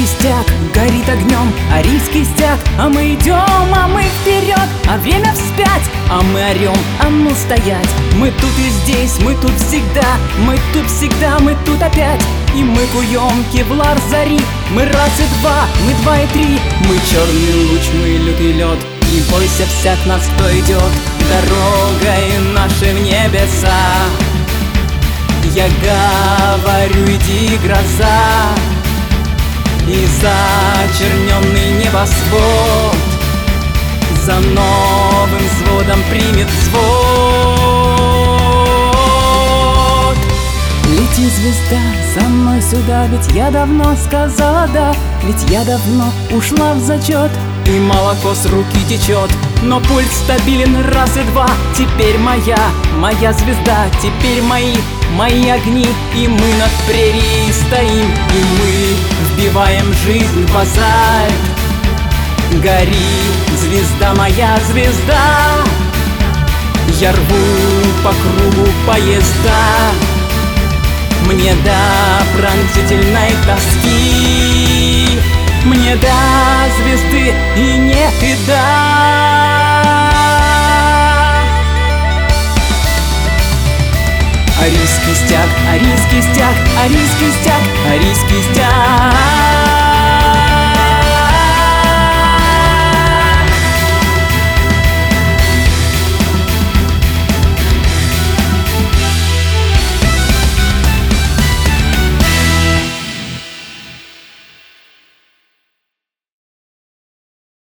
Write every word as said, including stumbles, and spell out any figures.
Арийский стяг горит огнем, арийский стяг. А мы идем, а мы вперед, а время вспять. А мы орем, а ну стоять. Мы тут и здесь, мы тут всегда. Мы тут всегда, мы тут опять. И мы куем кевлар зари. Мы раз и два, мы два и три. Мы черный луч, мы лютый лед. Не бойся всяк нас, кто идет дорогой нашей в небеса. Я говорю, иди, гроза, и зачерненный небосвод за новым взводом примет взвод. Лети, звезда, со мной сюда, ведь я давно сказала да. Ведь я давно ушла в зачет, и молоко с руки течет. Но пульс стабилен раз и два. Теперь моя, моя звезда, теперь мои, мои огни. И мы над прерией стоим, и мы вбиваем жизнь в азарт. Гори, звезда моя, звезда. Я рву по кругу поезда. Мне до пронзительной тоски, мне до звезды и нет и да. Арийский стяг, арийский стяг, арийский стяг, арийский стяг.